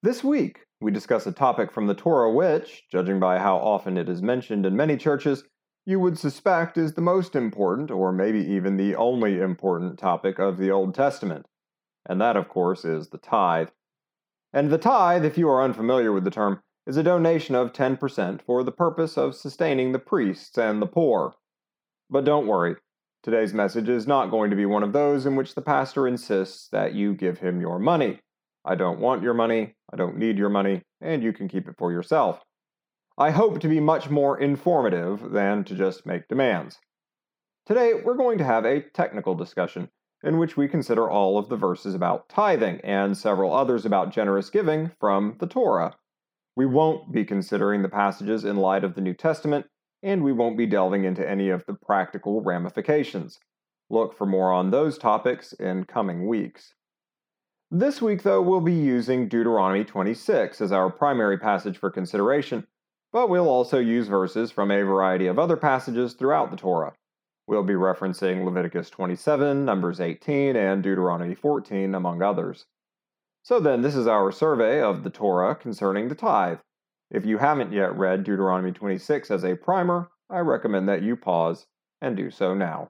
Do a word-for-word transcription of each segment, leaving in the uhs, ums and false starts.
This week, we discuss a topic from the Torah which, judging by how often it is mentioned in many churches, you would suspect is the most important, or maybe even the only important topic of the Old Testament. And that, of course, is the tithe. And the tithe, if you are unfamiliar with the term, is a donation of ten percent for the purpose of sustaining the priests and the poor. But don't worry, today's message is not going to be one of those in which the pastor insists that you give him your money. I don't want your money, I don't need your money, and you can keep it for yourself. I hope to be much more informative than to just make demands. Today, we're going to have a technical discussion in which we consider all of the verses about tithing and several others about generous giving from the Torah. We won't be considering the passages in light of the New Testament, and we won't be delving into any of the practical ramifications. Look for more on those topics in coming weeks. This week, though, we'll be using Deuteronomy twenty-six as our primary passage for consideration, but we'll also use verses from a variety of other passages throughout the Torah. We'll be referencing Leviticus twenty-seven, Numbers eighteen, and Deuteronomy fourteen, among others. So then, this is our survey of the Torah concerning the tithe. If you haven't yet read Deuteronomy twenty-six as a primer, I recommend that you pause and do so now.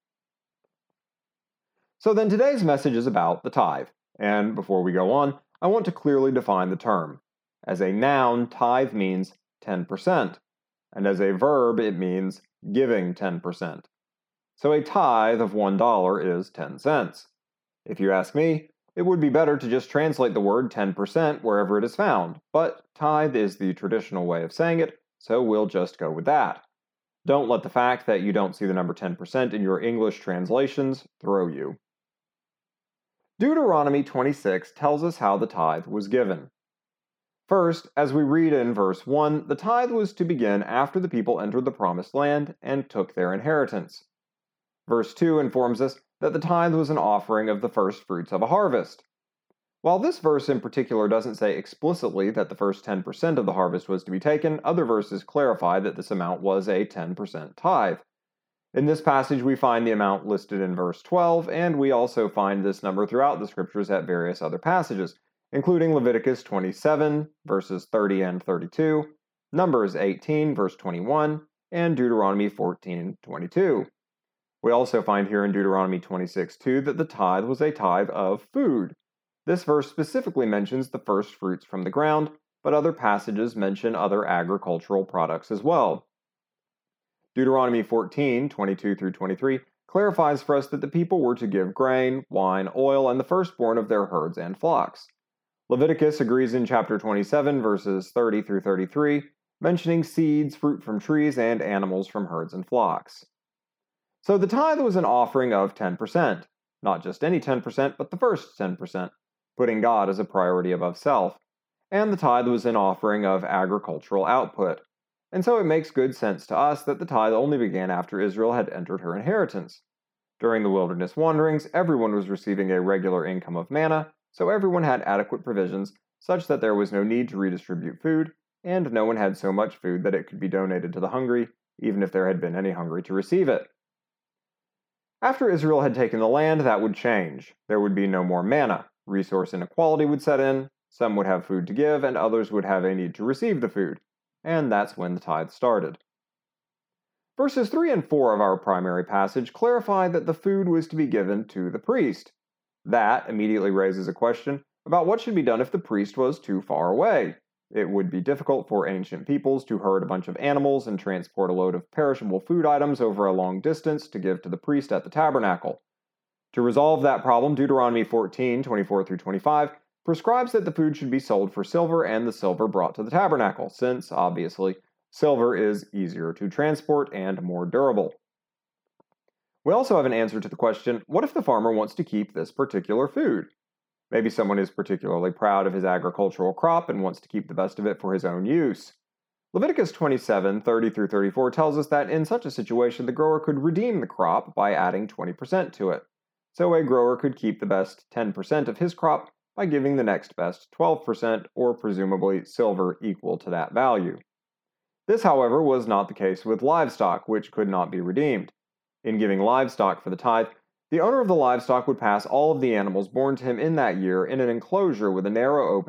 So then, today's message is about the tithe. And before we go on, I want to clearly define the term. As a noun, tithe means ten percent, and as a verb, it means giving ten percent. So a tithe of one dollar is ten cents. If you ask me, it would be better to just translate the word ten percent wherever it is found, but tithe is the traditional way of saying it, so we'll just go with that. Don't let the fact that you don't see the number ten percent in your English translations throw you. Deuteronomy twenty-six tells us how the tithe was given. First, as we read in verse one, the tithe was to begin after the people entered the promised land and took their inheritance. Verse two informs us that the tithe was an offering of the first fruits of a harvest. While this verse in particular doesn't say explicitly that the first ten percent of the harvest was to be taken, other verses clarify that this amount was a ten percent tithe. In this passage, we find the amount listed in verse twelve, and we also find this number throughout the scriptures at various other passages, including Leviticus twenty-seven, verses thirty and thirty-two, Numbers eighteen, verse twenty-one, and Deuteronomy fourteen, twenty-two. We also find here in Deuteronomy twenty-six two that the tithe was a tithe of food. This verse specifically mentions the first fruits from the ground, but other passages mention other agricultural products as well. Deuteronomy fourteen, twenty-two through twenty-three clarifies for us that the people were to give grain, wine, oil, and the firstborn of their herds and flocks. Leviticus agrees in chapter twenty-seven, verses thirty through thirty-three, mentioning seeds, fruit from trees, and animals from herds and flocks. So the tithe was an offering of ten percent, not just any ten percent, but the first ten percent, putting God as a priority above self. And the tithe was an offering of agricultural output. And so it makes good sense to us that the tithe only began after Israel had entered her inheritance. During the wilderness wanderings, everyone was receiving a regular income of manna, so everyone had adequate provisions such that there was no need to redistribute food, and no one had so much food that it could be donated to the hungry, even if there had been any hungry to receive it. After Israel had taken the land, that would change. There would be no more manna. Resource inequality would set in, some would have food to give, and others would have a need to receive the food. And that's when the tithe started. Verses three and four of our primary passage clarify that the food was to be given to the priest. That immediately raises a question about what should be done if the priest was too far away. It would be difficult for ancient peoples to herd a bunch of animals and transport a load of perishable food items over a long distance to give to the priest at the tabernacle. To resolve that problem, Deuteronomy fourteen, twenty-four through twenty-five prescribes that the food should be sold for silver and the silver brought to the tabernacle, since, obviously, silver is easier to transport and more durable. We also have an answer to the question, what if the farmer wants to keep this particular food? Maybe someone is particularly proud of his agricultural crop and wants to keep the best of it for his own use. Leviticus twenty-seven, thirty through thirty-four tells us that in such a situation the grower could redeem the crop by adding twenty percent to it. So a grower could keep the best ten percent of his crop by giving the next best twelve percent, or presumably silver equal to that value. This, however, was not the case with livestock, which could not be redeemed. In giving livestock for the tithe, the owner of the livestock would pass all of the animals born to him in that year in an enclosure with a narrow opening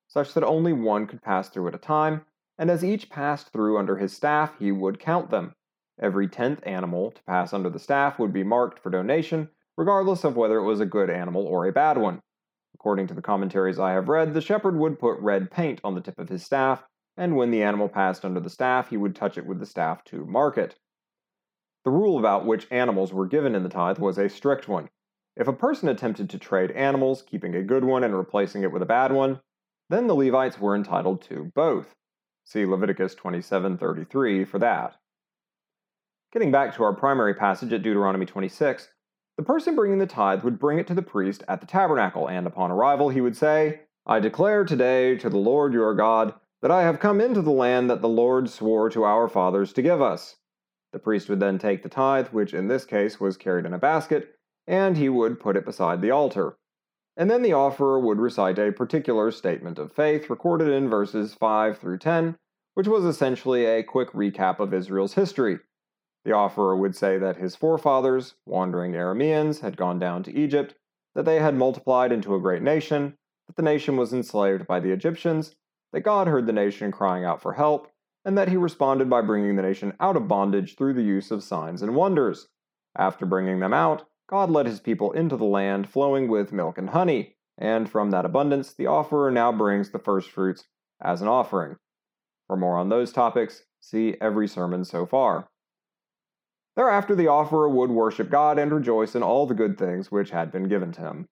such that only one could pass through at a time, and as each passed through under his staff, he would count them. Every tenth animal to pass under the staff would be marked for donation, regardless of whether it was a good animal or a bad one. According to the commentaries I have read, the shepherd would put red paint on the tip of his staff, and when the animal passed under the staff, he would touch it with the staff to mark it. The rule about which animals were given in the tithe was a strict one. If a person attempted to trade animals, keeping a good one and replacing it with a bad one, then the Levites were entitled to both. See Leviticus twenty-seven thirty-three for that. Getting back to our primary passage at Deuteronomy twenty-six, the person bringing the tithe would bring it to the priest at the tabernacle, and upon arrival he would say, "I declare today to the Lord your God that I have come into the land that the Lord swore to our fathers to give us." The priest would then take the tithe, which in this case was carried in a basket, and he would put it beside the altar. And then the offerer would recite a particular statement of faith recorded in verses five through ten, which was essentially a quick recap of Israel's history. The offerer would say that his forefathers, wandering Arameans, had gone down to Egypt, that they had multiplied into a great nation, that the nation was enslaved by the Egyptians, that God heard the nation crying out for help, and that he responded by bringing the nation out of bondage through the use of signs and wonders. After bringing them out, God led his people into the land flowing with milk and honey, and from that abundance the offerer now brings the firstfruits as an offering. For more on those topics, see every sermon so far. Thereafter the offerer would worship God and rejoice in all the good things which had been given to him.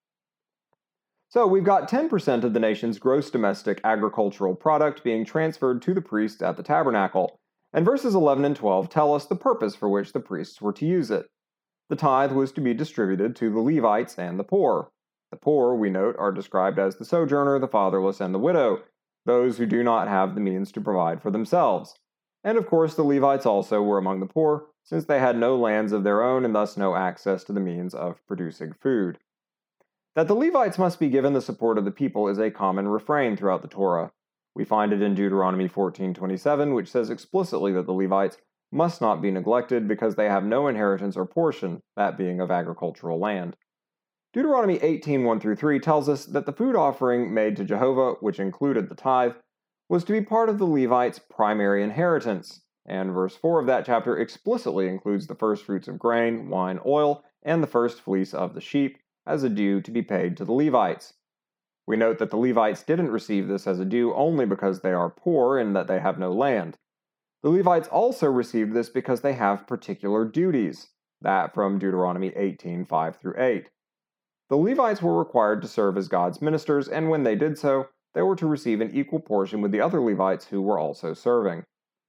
So we've got ten percent of the nation's gross domestic agricultural product being transferred to the priests at the tabernacle, and verses eleven and twelve tell us the purpose for which the priests were to use it. The tithe was to be distributed to the Levites and the poor. The poor, we note, are described as the sojourner, the fatherless, and the widow, those who do not have the means to provide for themselves. And of course the Levites also were among the poor, since they had no lands of their own and thus no access to the means of producing food. That the Levites must be given the support of the people is a common refrain throughout the Torah. We find it in Deuteronomy fourteen twenty-seven, which says explicitly that the Levites must not be neglected because they have no inheritance or portion, that being of agricultural land. Deuteronomy eighteen one through three tells us that the food offering made to Jehovah, which included the tithe, was to be part of the Levites' primary inheritance, and verse four of that chapter explicitly includes the first fruits of grain, wine, oil, and the first fleece of the sheep as a due to be paid to the Levites. We note that the Levites didn't receive this as a due only because they are poor and that they have no land. The Levites also received this because they have particular duties, that from Deuteronomy eighteen five through eight. The Levites were required to serve as God's ministers, and when they did so, they were to receive an equal portion with the other Levites who were also serving.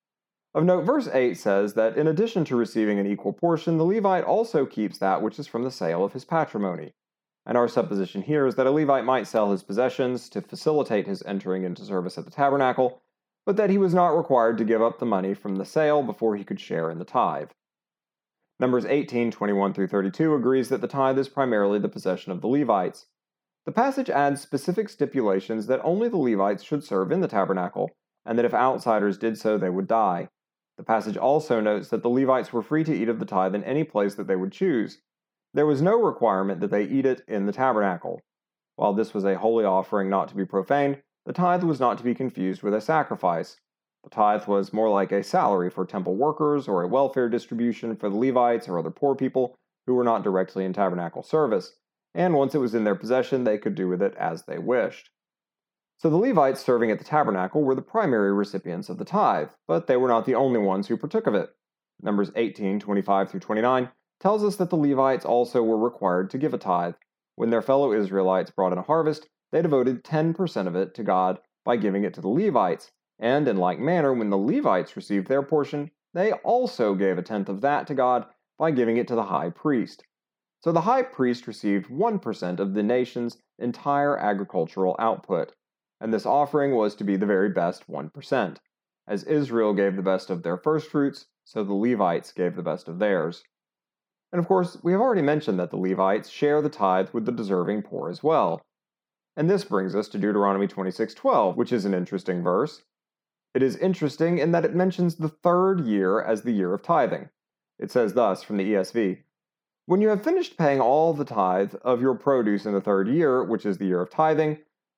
Of note, verse eight says that in addition to receiving an equal portion, the Levite also keeps that which is from the sale of his patrimony. And our supposition here is that a Levite might sell his possessions to facilitate his entering into service at the tabernacle, but that he was not required to give up the money from the sale before he could share in the tithe. Numbers eighteen twenty-one through thirty-two agrees that the tithe is primarily the possession of the Levites. The passage adds specific stipulations that only the Levites should serve in the tabernacle, and that if outsiders did so, they would die. The passage also notes that the Levites were free to eat of the tithe in any place that they would choose. There was no requirement that they eat it in the tabernacle. While this was a holy offering not to be profaned, the tithe was not to be confused with a sacrifice. The tithe was more like a salary for temple workers or a welfare distribution for the Levites or other poor people who were not directly in tabernacle service, and once it was in their possession, they could do with it as they wished. So the Levites serving at the tabernacle were the primary recipients of the tithe, but they were not the only ones who partook of it. Numbers eighteen twenty-five through twenty-nine tells us that the Levites also were required to give a tithe. When their fellow Israelites brought in a harvest, they devoted ten percent of it to God by giving it to the Levites, and in like manner, when the Levites received their portion, they also gave a tenth of that to God by giving it to the high priest. So the high priest received one percent of the nation's entire agricultural output, and this offering was to be the very best one percent. As Israel gave the best of their firstfruits, so the Levites gave the best of theirs. And of course, we have already mentioned that the Levites share the tithe with the deserving poor as well. And this brings us to Deuteronomy twenty-six twelve, which is an interesting verse. It is interesting in that it mentions the third year as the year of tithing. It says thus from the E S V, "When you have finished paying all the tithe of your produce in the third year, which is the year of tithing,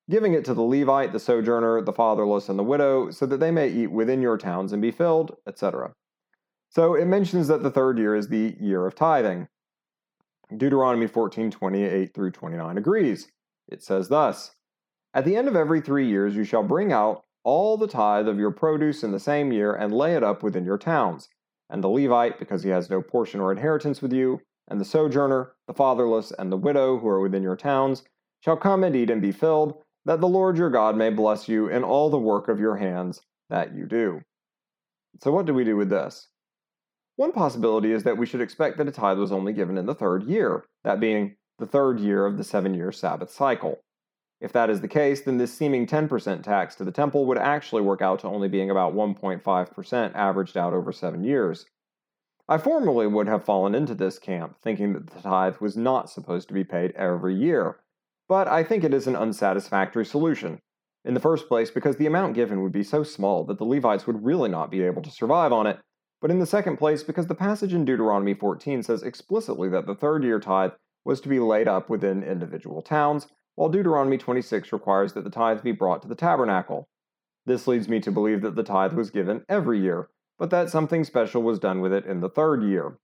giving it to the Levite, the sojourner, the fatherless, and the widow, so that they may eat within your towns and be filled, et cetera. So it mentions that the third year is the year of tithing. Deuteronomy fourteen, twenty-eight through twenty-nine agrees. It says thus, "At the end of every three years you shall bring out all the tithe of your produce in the same year and lay it up within your towns. And the Levite, because he has no portion or inheritance with you, and the sojourner, the fatherless, and the widow who are within your towns, shall come and eat and be filled, that the Lord your God may bless you in all the work of your hands that you do." So what do we do with this? One possibility is that we should expect that a tithe was only given in the third year, that being the third year of the seven-year Sabbath cycle. If that is the case, then this seeming ten percent tax to the temple would actually work out to only being about one point five percent averaged out over seven years. I formerly would have fallen into this camp, thinking that the tithe was not supposed to be paid every year, but I think it is an unsatisfactory solution. In the first place, because the amount given would be so small that the Levites would really not be able to survive on it, but in the second place, because the passage in Deuteronomy fourteen says explicitly that the third year tithe was to be laid up within individual towns, while Deuteronomy twenty-six requires that the tithe be brought to the tabernacle. This leads me to believe that the tithe was given every year, but that something special was done with it in the third year.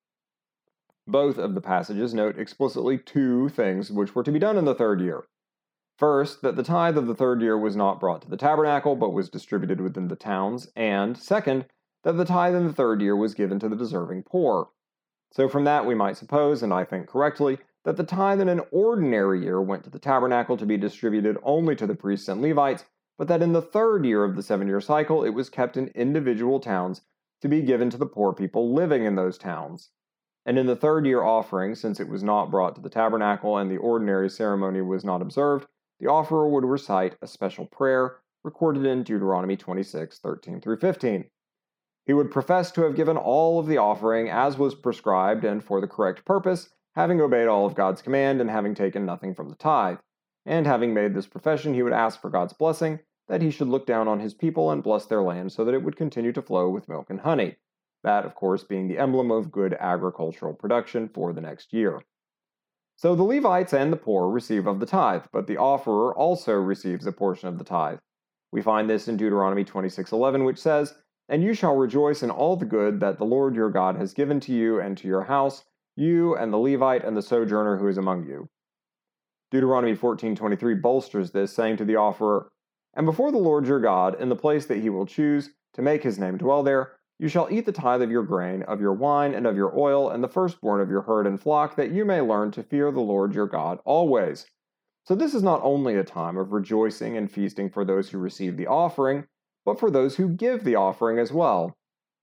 Both of the passages note explicitly two things which were to be done in the third year. First, that the tithe of the third year was not brought to the tabernacle, but was distributed within the towns, and, second, that the tithe in the third year was given to the deserving poor. So from that we might suppose, and I think correctly, that the tithe in an ordinary year went to the tabernacle to be distributed only to the priests and Levites, but that in the third year of the seven-year cycle it was kept in individual towns to be given to the poor people living in those towns. And in the third year offering, since it was not brought to the tabernacle and the ordinary ceremony was not observed, the offerer would recite a special prayer recorded in Deuteronomy twenty-six, thirteen through fifteen. He would profess to have given all of the offering as was prescribed and for the correct purpose, having obeyed all of God's command and having taken nothing from the tithe. And having made this profession, he would ask for God's blessing, that he should look down on his people and bless their land so that it would continue to flow with milk and honey. That, of course, being the emblem of good agricultural production for the next year. So the Levites and the poor receive of the tithe, but the offerer also receives a portion of the tithe. We find this in Deuteronomy twenty-six eleven, which says, "And you shall rejoice in all the good that the Lord your God has given to you and to your house, you and the Levite and the sojourner who is among you." Deuteronomy fourteen twenty-three bolsters this, saying to the offerer, "And before the Lord your God, in the place that he will choose to make his name dwell there, you shall eat the tithe of your grain, of your wine, and of your oil, and the firstborn of your herd and flock, that you may learn to fear the Lord your God always." So this is not only a time of rejoicing and feasting for those who receive the offering, but for those who give the offering as well.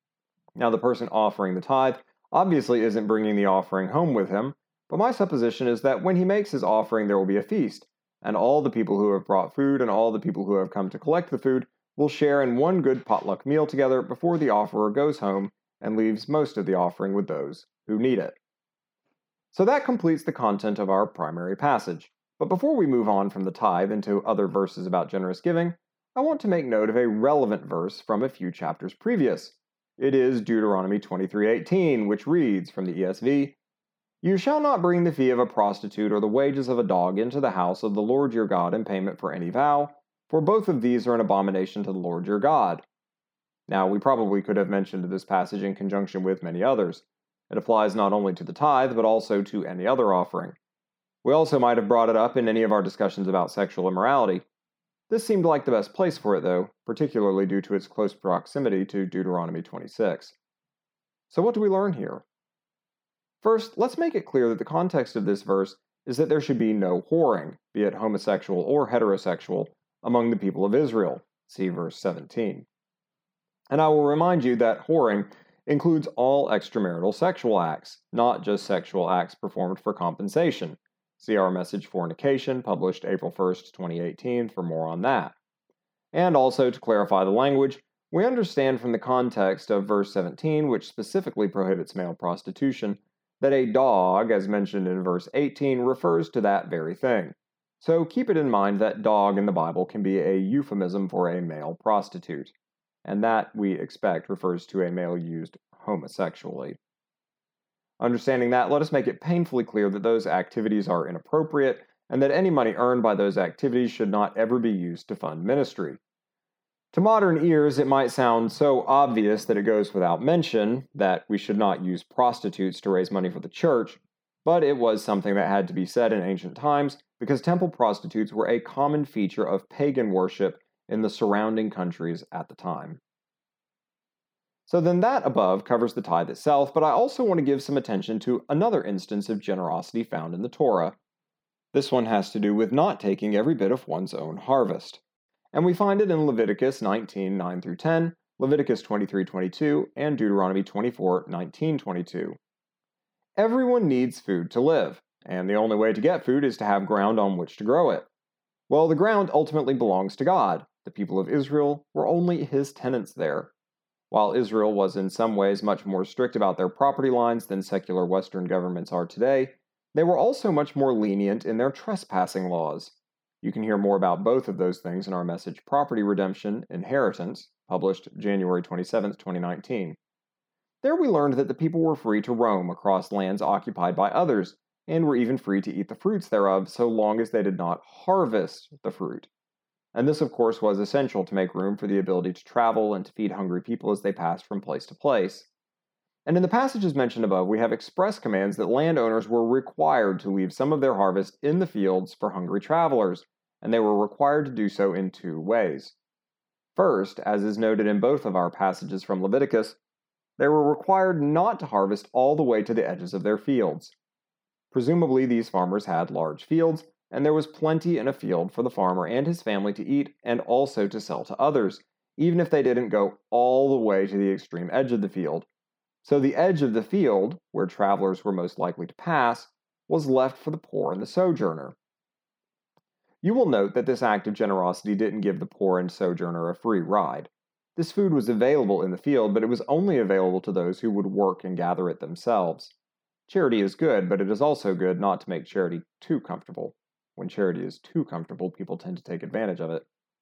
Now the person offering the tithe obviously isn't bringing the offering home with him, but my supposition is that when he makes his offering there will be a feast, and all the people who have brought food and all the people who have come to collect the food will share in one good potluck meal together before the offerer goes home and leaves most of the offering with those who need it. So that completes the content of our primary passage. But before we move on from the tithe into other verses about generous giving, I want to make note of a relevant verse from a few chapters previous. It is Deuteronomy twenty-three eighteen, which reads from the E S V, "You shall not bring the fee of a prostitute or the wages of a dog into the house of the Lord your God in payment for any vow, for both of these are an abomination to the Lord your God." Now, we probably could have mentioned this passage in conjunction with many others. It applies not only to the tithe, but also to any other offering. We also might have brought it up in any of our discussions about sexual immorality. This seemed like the best place for it, though, particularly due to its close proximity to Deuteronomy twenty-six. So what do we learn here? First, let's make it clear that the context of this verse is that there should be no whoring, be it homosexual or heterosexual, among the people of Israel. See verse seventeen. And I will remind you that whoring includes all extramarital sexual acts, not just sexual acts performed for compensation. See our message Fornication, published April first, twenty eighteen, for more on that. And also, to clarify the language, we understand from the context of verse seventeen, which specifically prohibits male prostitution, that a dog, as mentioned in verse eighteen, refers to that very thing. So keep it in mind that dog in the Bible can be a euphemism for a male prostitute, and that, we expect, refers to a male used homosexually. Understanding that, let us make it painfully clear that those activities are inappropriate and that any money earned by those activities should not ever be used to fund ministry. To modern ears, it might sound so obvious that it goes without mention that we should not use prostitutes to raise money for the church, but it was something that had to be said in ancient times because temple prostitutes were a common feature of pagan worship in the surrounding countries at the time. So then that above covers the tithe itself, but I also want to give some attention to another instance of generosity found in the Torah. This one has to do with not taking every bit of one's own harvest. And we find it in Leviticus nineteen, nine through ten, Leviticus twenty-three, twenty-two, and Deuteronomy twenty-four, nineteen, twenty-two. Everyone needs food to live, and the only way to get food is to have ground on which to grow it. Well, the ground ultimately belongs to God. The people of Israel were only His tenants there. While Israel was in some ways much more strict about their property lines than secular Western governments are today, they were also much more lenient in their trespassing laws. You can hear more about both of those things in our message Property Redemption, Inheritance, published January twenty-seventh, twenty nineteen. There we learned that the people were free to roam across lands occupied by others, and were even free to eat the fruits thereof so long as they did not harvest the fruit. And this, of course, was essential to make room for the ability to travel and to feed hungry people as they passed from place to place. And in the passages mentioned above, we have express commands that landowners were required to leave some of their harvest in the fields for hungry travelers, and they were required to do so in two ways. First, as is noted in both of our passages from Leviticus, they were required not to harvest all the way to the edges of their fields. Presumably, these farmers had large fields, and there was plenty in a field for the farmer and his family to eat and also to sell to others, even if they didn't go all the way to the extreme edge of the field. So the edge of the field, where travelers were most likely to pass, was left for the poor and the sojourner. You will note that this act of generosity didn't give the poor and sojourner a free ride. This food was available in the field, but it was only available to those who would work and gather it themselves. Charity is good, but it is also good not to make charity too comfortable. When charity is too comfortable, people tend to take advantage of it.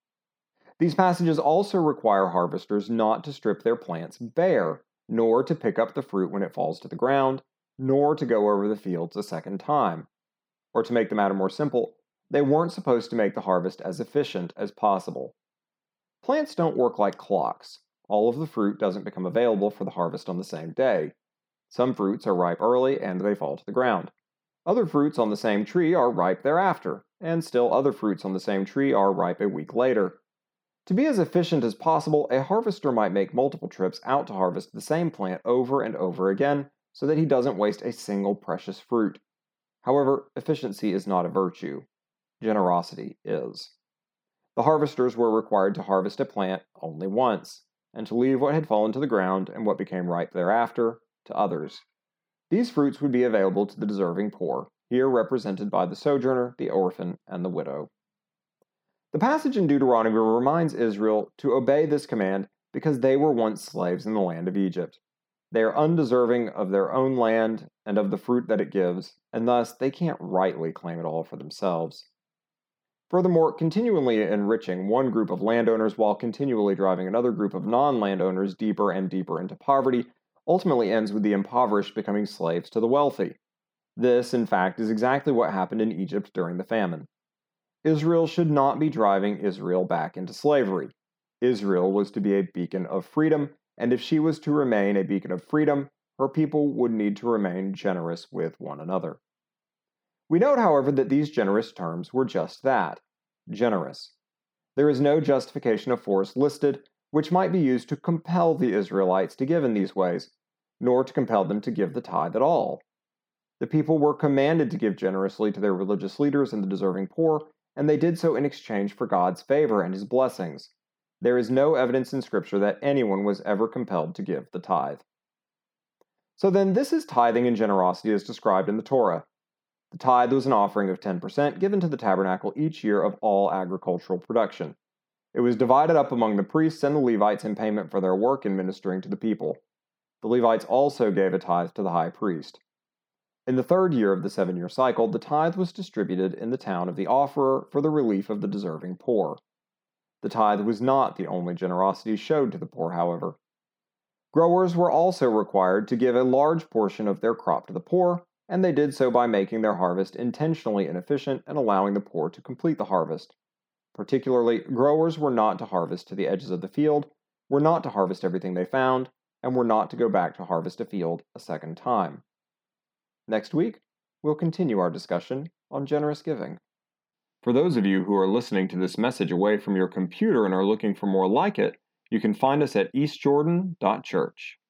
These passages also require harvesters not to strip their plants bare, nor to pick up the fruit when it falls to the ground, nor to go over the fields a second time. Or to make the matter more simple, they weren't supposed to make the harvest as efficient as possible. Plants don't work like clocks. All of the fruit doesn't become available for the harvest on the same day. Some fruits are ripe early and they fall to the ground. Other fruits on the same tree are ripe thereafter, and still other fruits on the same tree are ripe a week later. To be as efficient as possible, a harvester might make multiple trips out to harvest the same plant over and over again so that he doesn't waste a single precious fruit. However, efficiency is not a virtue. Generosity is. The harvesters were required to harvest a plant only once, and to leave what had fallen to the ground and what became ripe thereafter to others. These fruits would be available to the deserving poor, here represented by the sojourner, the orphan, and the widow. The passage in Deuteronomy reminds Israel to obey this command because they were once slaves in the land of Egypt. They are undeserving of their own land and of the fruit that it gives, and thus they can't rightly claim it all for themselves. Furthermore, continually enriching one group of landowners while continually driving another group of non-landowners deeper and deeper into poverty ultimately ends with the impoverished becoming slaves to the wealthy. This, in fact, is exactly what happened in Egypt during the famine. Israel should not be driving Israel back into slavery. Israel was to be a beacon of freedom, and if she was to remain a beacon of freedom, her people would need to remain generous with one another. We note, however, that these generous terms were just that, generous. There is no justification of force listed, which might be used to compel the Israelites to give in these ways, nor to compel them to give the tithe at all. The people were commanded to give generously to their religious leaders and the deserving poor, and they did so in exchange for God's favor and His blessings. There is no evidence in Scripture that anyone was ever compelled to give the tithe. So then, this is tithing and generosity as described in the Torah. The tithe was an offering of ten percent given to the tabernacle each year of all agricultural production. It was divided up among the priests and the Levites in payment for their work in ministering to the people. The Levites also gave a tithe to the high priest. In the third year of the seven-year cycle, the tithe was distributed in the town of the offerer for the relief of the deserving poor. The tithe was not the only generosity showed to the poor, however. Growers were also required to give a large portion of their crop to the poor, and they did so by making their harvest intentionally inefficient and allowing the poor to complete the harvest. Particularly, growers were not to harvest to the edges of the field, were not to harvest everything they found, and were not to go back to harvest a field a second time. Next week, we'll continue our discussion on generous giving. For those of you who are listening to this message away from your computer and are looking for more like it, you can find us at east jordan dot church.